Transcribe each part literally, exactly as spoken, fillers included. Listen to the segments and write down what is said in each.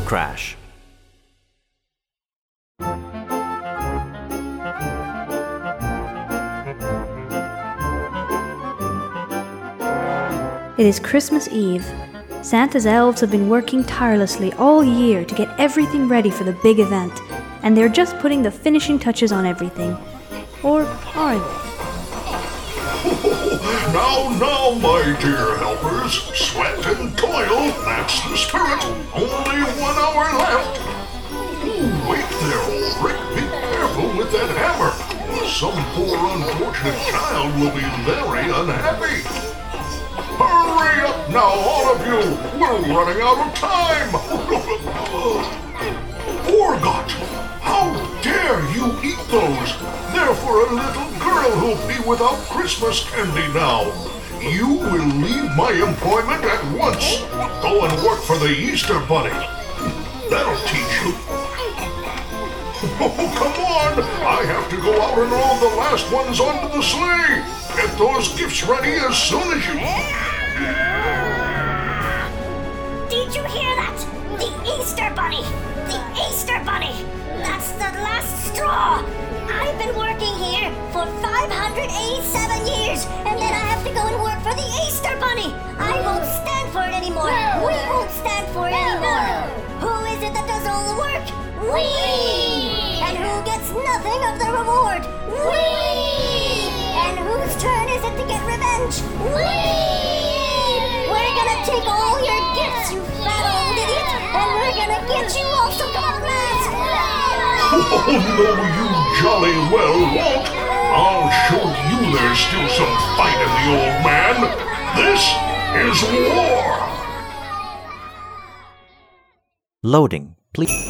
crash. It is Christmas Eve. Santa's elves have been working tirelessly all year to get everything ready for the big event, and they're just putting the finishing touches on everything. Or are they? Now, now, my dear helpers, sweat and toil, that's the spirit. Only one hour left. Ooh, wait there, Ulrich. Be careful with that hammer. Some poor unfortunate child will be very unhappy. Hurry up now, all of you! We're running out of time! Orgot! How dare you eat those? They're for a little girl who'll be without Christmas candy now. You will leave my employment at once. Go and work for the Easter Bunny. That'll teach you. Oh, come on! I have to go out and load the last ones onto the sleigh. Get those gifts ready as soon as you... Did you hear that? The Easter Bunny! The Easter Bunny! That's the last straw! I've been working here for five hundred eighty-seven years, and then I have to go and work for the Easter Bunny! I won't stand for it anymore! No. We won't stand for it anymore! No. Who is it that does all the work? We! And who gets nothing of the reward? We! And whose turn is it to get revenge? We! We're gonna take all your gifts, you fat old idiot, and we're gonna get you all some comrades! Oh, no, you jolly well won't. I'll show you there's still some fight in the old man. This is war! Loading, please.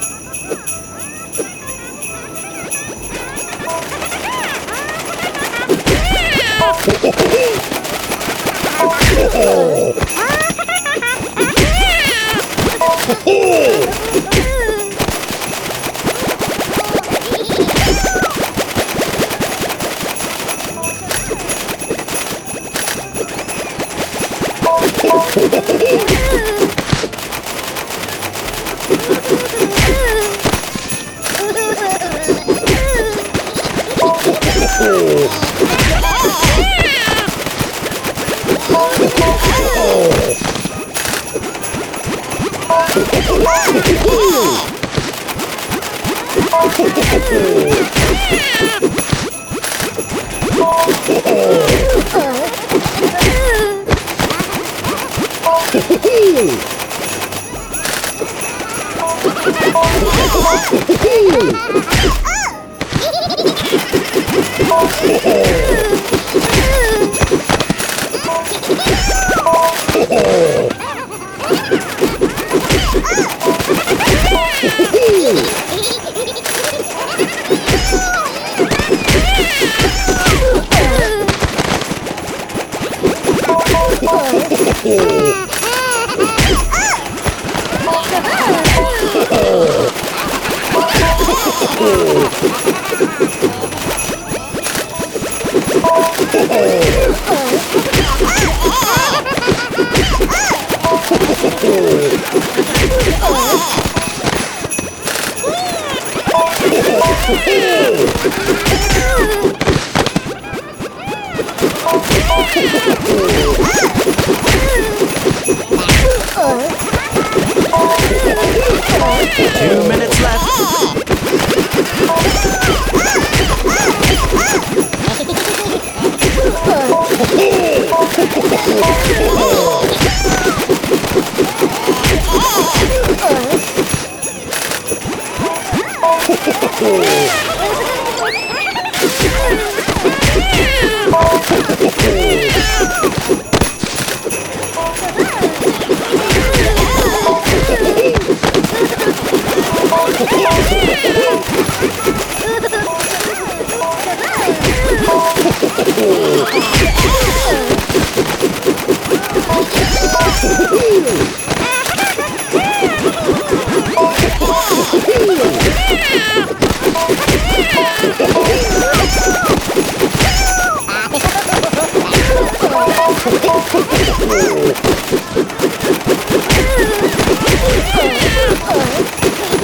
Two minutes left.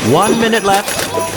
One minute left.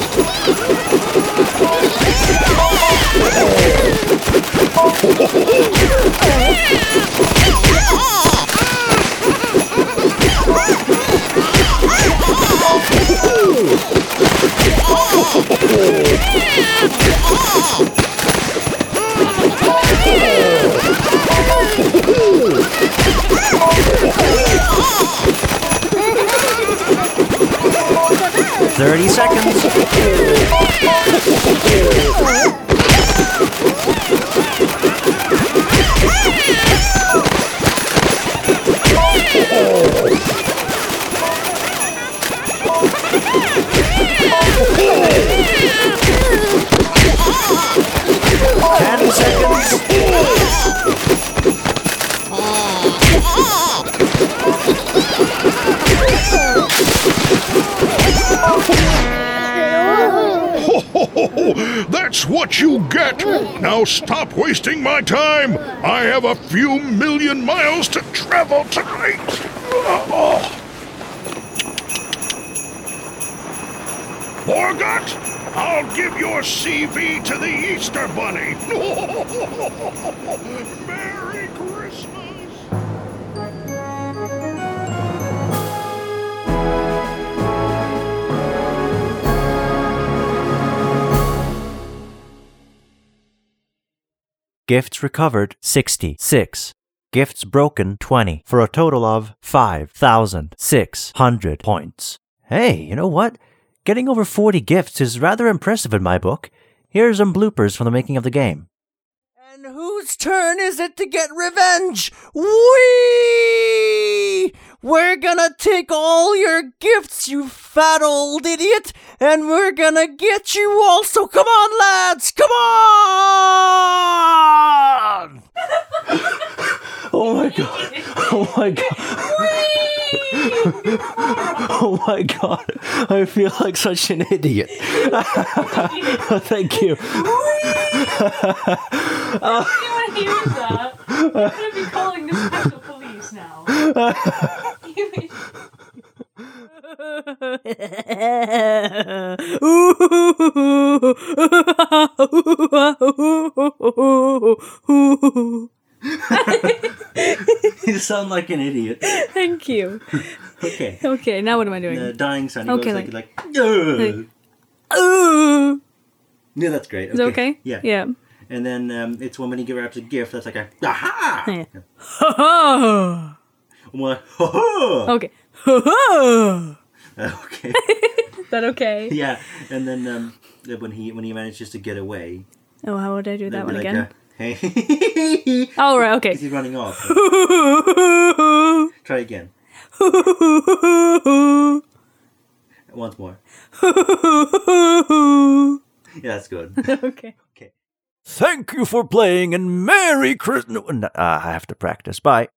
Thirty seconds. Ten seconds. That's what you get! Now stop wasting my time! I have a few million miles to travel tonight! Oh. Morgot, I'll give your C V to the Easter Bunny! Merry Christmas! Gifts recovered, sixty-six. Gifts broken, twenty, for a total of five thousand six hundred points. Hey, you know what? Getting over forty gifts is rather impressive in my book. Here are some bloopers from the making of the game. And whose turn is it to get revenge? We! We're gonna take all your gifts, you fat old idiot, and we're gonna get you also. Come on, lads! Come on! Oh my god. Oh my god. Oh my god. I feel like such an idiot. Thank you. Uh, anyone hears that, I'm gonna be calling the special police now. You sound like an idiot. Thank you. Okay. Okay, now what am I doing? The dying sound. He Okay, goes like, like- like, "Ugh." Ooh. Yeah, that's great. Okay. Is it okay? Yeah. Yeah. And then um, it's when, when you give her a gift, that's like a aha. Yeah. Ha I'm like, ho ho. Okay. Ha Okay. Is that okay? Yeah. And then um, when he when he manages to get away, Oh, how would I do that they'll be one like, again? uh, hey. Oh, right, okay. He's running off. Try again. Once more. Yeah, that's good. Okay. Okay. Thank you for playing and Merry Christmas. Uh, I have to practice. Bye.